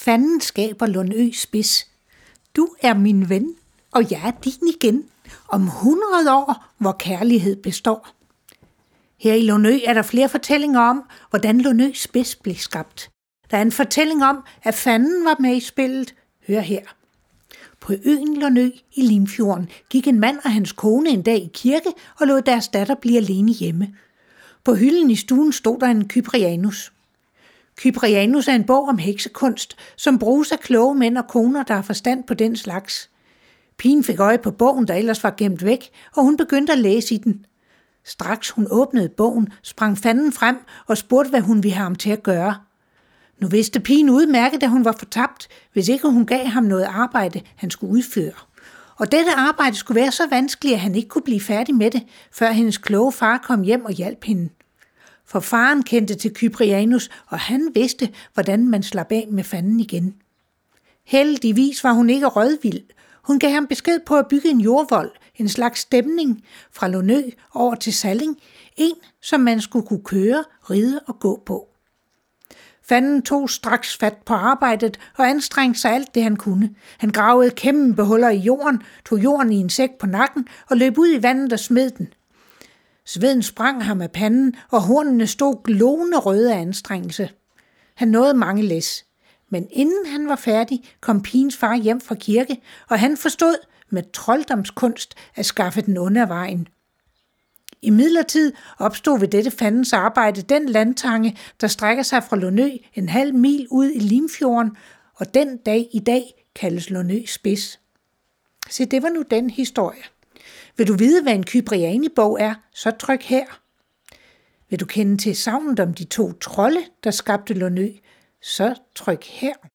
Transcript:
Fanden skaber Lundø Spids. Du er min ven, og jeg er din igen, om 100 år, hvor kærlighed består. Her i Lundø er der flere fortællinger om, hvordan Lundø Spids blev skabt. Der er en fortælling om, at fanden var med i spillet. Hør her. På øen Lundø i Limfjorden gik en mand og hans kone en dag i kirke og lod deres datter blive alene hjemme. På hylden i stuen stod der en Cyprianus. Cyprianus er en bog om heksekunst, som bruges af kloge mænd og koner, der har forstand på den slags. Pigen fik øje på bogen, der ellers var gemt væk, og hun begyndte at læse i den. Straks hun åbnede bogen, sprang fanden frem og spurgte, hvad hun ville have ham til at gøre. Nu vidste pigen udmærket, at hun var fortabt, hvis ikke hun gav ham noget arbejde, han skulle udføre. Og dette arbejde skulle være så vanskeligt, at han ikke kunne blive færdig med det, før hendes kloge far kom hjem og hjalp hende. For faren kendte til Cyprianus, og han vidste, hvordan man slap af med fanden igen. Heldigvis var hun ikke rådvild. Hun gav ham besked på at bygge en jordvold, en slags stemning fra Lundø over til Salling, en som man skulle kunne køre, ride og gå på. Fanden tog straks fat på arbejdet og anstrengte sig alt det han kunne. Han gravede kæmpe huller i jorden, tog jorden i en sæk på nakken og løb ud i vandet og smed den. Sveden sprang ham af panden, og hornene stod glående røde af anstrengelse. Han nåede mange læs. Men inden han var færdig, kom pigens far hjem fra kirke, og han forstod med trolddomskunst at skaffe den onde af vejen. Imidlertid opstod ved dette fandens arbejde den landtange, der strækker sig fra Lundø en halv mil ud i Limfjorden, og den dag i dag kaldes Lundø Spids. Se, det var nu den historie. Vil du vide, hvad en Cypriani-bog er, så tryk her. Vil du kende til sagnet om de 2 trolde, der skabte Lundø, så tryk her.